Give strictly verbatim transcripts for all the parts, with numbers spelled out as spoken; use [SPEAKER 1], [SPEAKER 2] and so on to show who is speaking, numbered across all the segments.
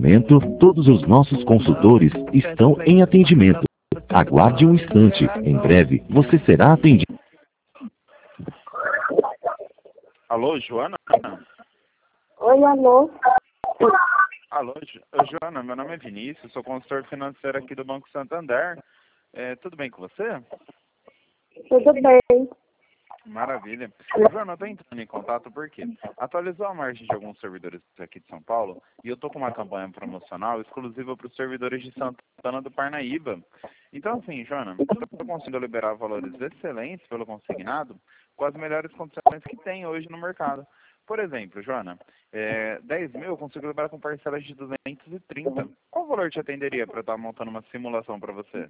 [SPEAKER 1] momento, todos os nossos consultores estão em atendimento. Aguarde um instante. Em breve, você será atendido.
[SPEAKER 2] Alô, Joana?
[SPEAKER 3] Oi, alô?
[SPEAKER 2] Alô, Jo- Ô, Joana, meu nome é Vinícius, sou consultor financeiro aqui do Banco Santander. É, tudo bem com você?
[SPEAKER 3] Tudo bem?
[SPEAKER 2] Maravilha. Joana, eu estou entrando em contato porque atualizou a margem de alguns servidores aqui de São Paulo e eu estou com uma campanha promocional exclusiva para os servidores de Santana do Parnaíba. Então, assim, Joana, eu estou conseguindo liberar valores excelentes pelo consignado com as melhores condições que tem hoje no mercado. Por exemplo, Joana, é, dez mil eu consigo liberar com parcelas de duzentos e trinta. Qual valor te atenderia para eu estar montando uma simulação para você?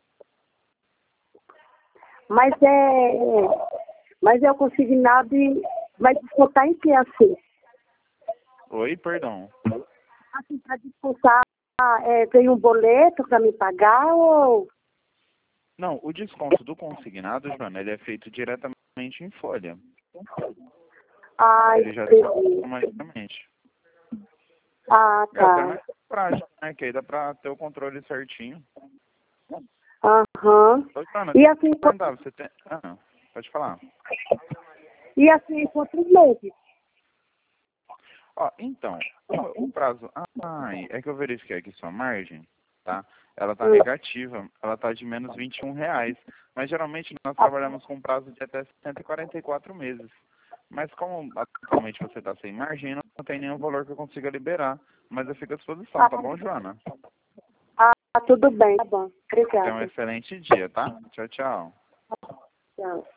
[SPEAKER 3] Mas é... Mas é o consignado e vai descontar em que assim?
[SPEAKER 2] Oi, perdão.
[SPEAKER 3] Assim, para descontar, é, tem um boleto para me pagar ou...
[SPEAKER 2] Não, o desconto do consignado, Joana, ele é feito diretamente em folha.
[SPEAKER 3] Ah,
[SPEAKER 2] Ele já
[SPEAKER 3] entendi.
[SPEAKER 2] desconta automaticamente.
[SPEAKER 3] Ah,
[SPEAKER 2] É até
[SPEAKER 3] tá.
[SPEAKER 2] mais prático, né? Que aí dá pra ter o controle certinho.
[SPEAKER 3] Aham.
[SPEAKER 2] Ô, Joana,
[SPEAKER 3] E
[SPEAKER 2] deixa eu
[SPEAKER 3] assim,
[SPEAKER 2] te perguntar, você tem... Ah, não. Pode falar.
[SPEAKER 3] e assim, quantos meses?
[SPEAKER 2] Ó, então, o, o prazo... Ah, é que eu verifiquei aqui sua margem, tá? Ela tá negativa, ela tá de menos vinte e um reais. Mas geralmente nós trabalhamos com prazo de até cento e quarenta e quatro meses. Mas como atualmente você está sem margem, não tem nenhum valor que eu consiga liberar. Mas eu fico à disposição, tá bom, Joana?
[SPEAKER 3] Ah, tudo bem, tá bom.
[SPEAKER 2] Tenha um
[SPEAKER 3] Obrigada.
[SPEAKER 2] excelente dia, tá? Tchau, tchau.
[SPEAKER 3] Tchau.